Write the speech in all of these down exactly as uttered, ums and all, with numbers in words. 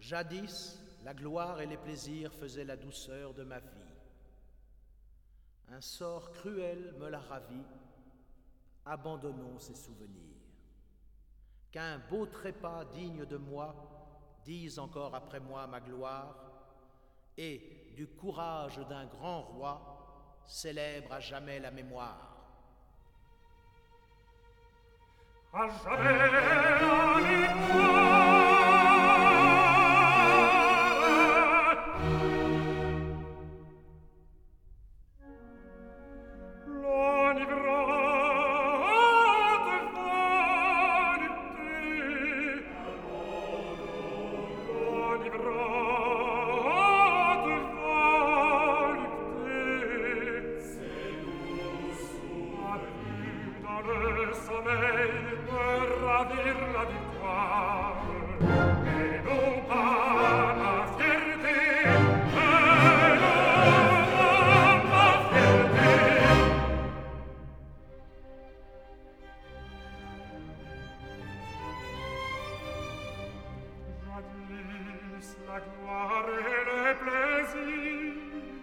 Jadis, la gloire et les plaisirs faisaient la douceur de ma vie. Un sort cruel me l'a ravi, abandonnons ces souvenirs. Qu'un beau trépas digne de moi dise encore après moi ma gloire, et du courage d'un grand roi célèbre à jamais la mémoire. À jamais la mémoire. La gloire et les plaisirs,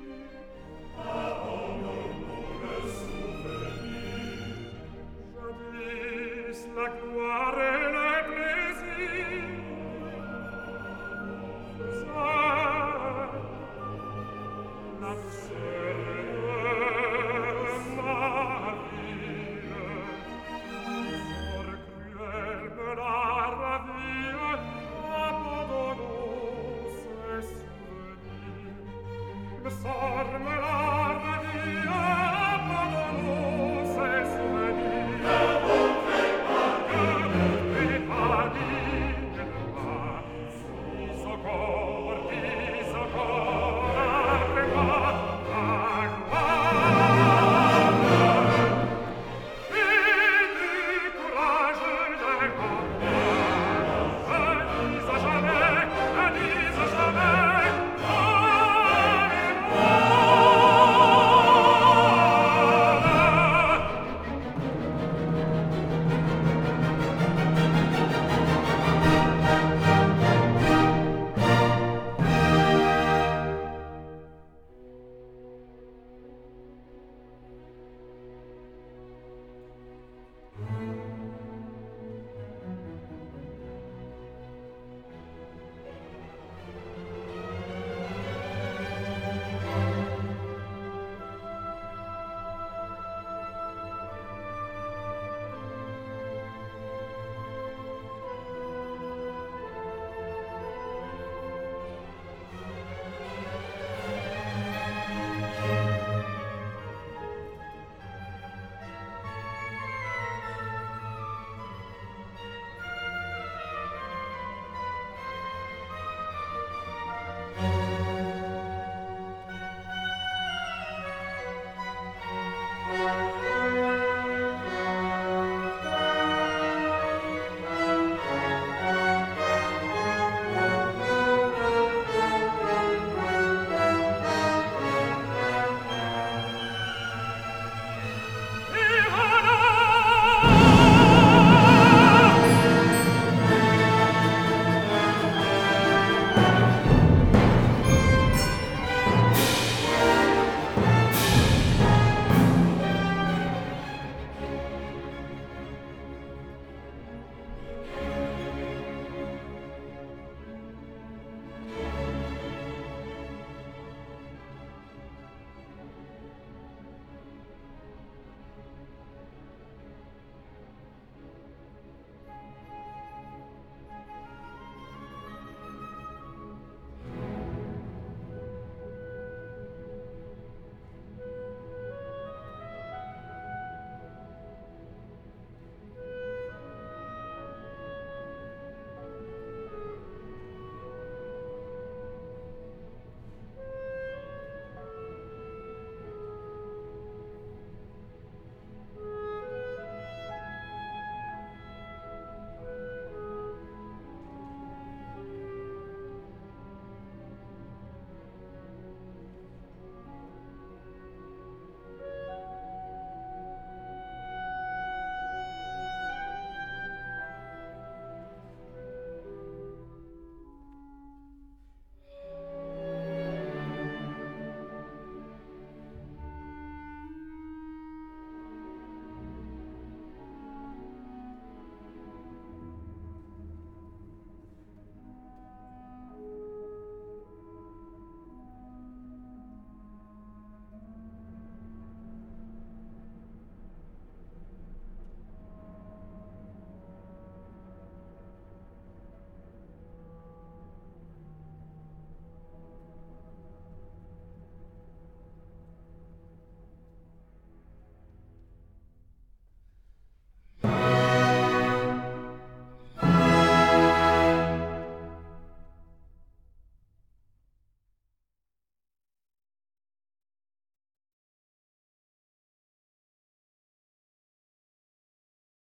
abandonnons le souvenir. Jadis la gloire et les plaisirs faisaient la douceur de ma vie. Sort cruel me l'a ravi, abandonnons so